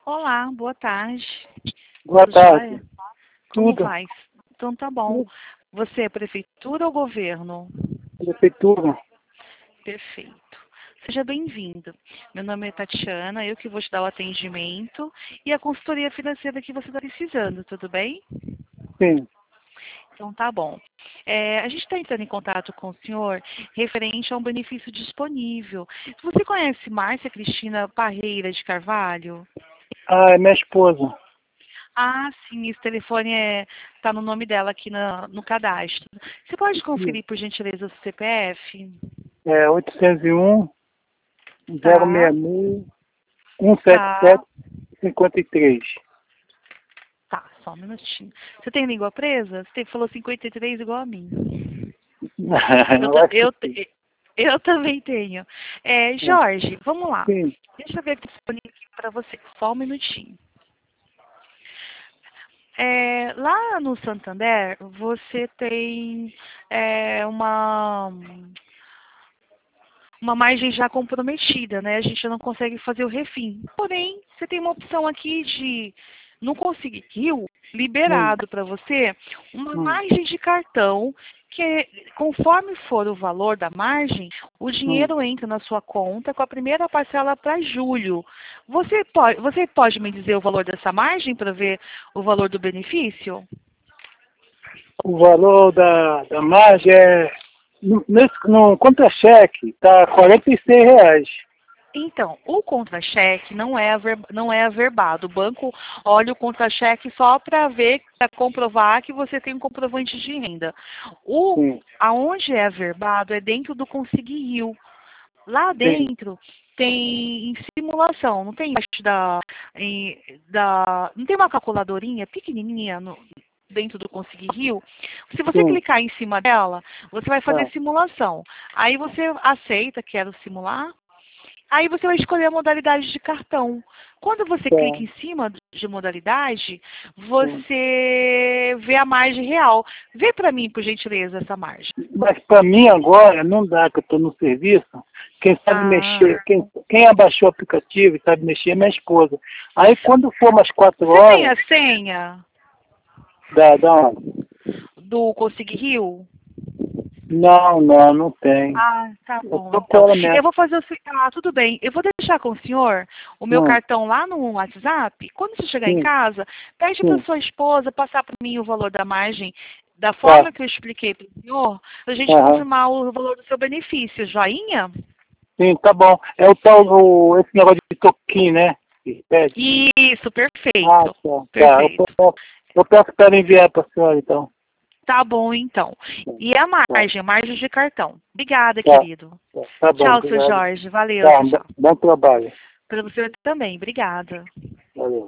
Olá, boa tarde. Boa Tudo tarde. jóia? Como Tudo. vai? Então tá bom. Você é prefeitura ou governo? Prefeitura. Perfeito. Seja bem-vindo. Meu nome é Tatiana, eu que vou te dar o atendimento e a consultoria financeira que você está precisando, tudo bem? Sim. Então tá bom. A gente está entrando em contato com o senhor referente a um benefício disponível. Você conhece Márcia Cristina Parreira de Carvalho? Ah, é minha esposa. Ah, sim, esse telefone está no nome dela aqui no cadastro. Você pode Sim. conferir, por gentileza, o CPF? É 801 Tá, 066 177 tá, 53. tá, só um minutinho. Você tem língua presa? Você falou 53 igual a mim. Eu, Eu ta- acho que eu, sim. eu também tenho. Jorge, vamos lá. Sim. Deixa eu ver aqui disponível para você. Só um minutinho. Lá no Santander, você tem uma margem já comprometida, né? A gente não consegue fazer o refim. Porém, você tem uma opção aqui de, não conseguiu, Hum, liberado para você, uma hum, margem de cartão que, conforme for o valor da margem, o hum. dinheiro entra na sua conta com a primeira parcela para julho. Você pode me dizer o valor dessa margem para ver o valor do benefício? O valor da margem é. No contra-cheque, está R$ 46. Então, o contra-cheque não é averbado. O banco olha o contra-cheque só para ver, para comprovar que você tem um comprovante de renda. Sim. Aonde é averbado é dentro do Consegui Rio. Lá Sim. dentro tem em simulação, não tem embaixo não tem uma calculadorinha pequenininha dentro do Consegui Rio. Se você Sim. clicar em cima dela, você vai fazer Tá. simulação. Aí você aceita, quero simular. Aí você vai escolher a modalidade de cartão. Quando você Tá. clica em cima de modalidade, Sim. você vê a margem real. Vê para mim, por gentileza, essa margem. Mas para mim agora não dá, que eu estou no serviço. Quem sabe Ah, mexer, quem abaixou o aplicativo e sabe mexer é minha esposa. Aí quando for umas 4 você tem horas, a senha dá uma... do Consegui Rio? Não tem. Ah, tá Eu bom, tô com então. ela Eu mesmo. vou fazer o seguinte. Ah, tudo bem. Eu vou deixar com o senhor o meu Hum, cartão lá no WhatsApp. Quando você chegar em sim, casa, pede para sim. sua esposa passar para mim o valor da margem da Tá. forma que eu expliquei para o senhor, para a gente Aham. confirmar o valor do seu benefício. Joinha? Sim, tá bom. É o tal, esse negócio de toquinho, né? Que pede. Isso, Ah, perfeito. tá. Tá. Perfeito. Eu peço para enviar para a senhora, então. Tá bom, então. E a Tá, margem de cartão. Obrigada, tá, querido. tá bom, Tchau, seu obrigado. Jorge. Valeu, Tá, tchau, tchau. bom trabalho. Para você também. Obrigada. Valeu.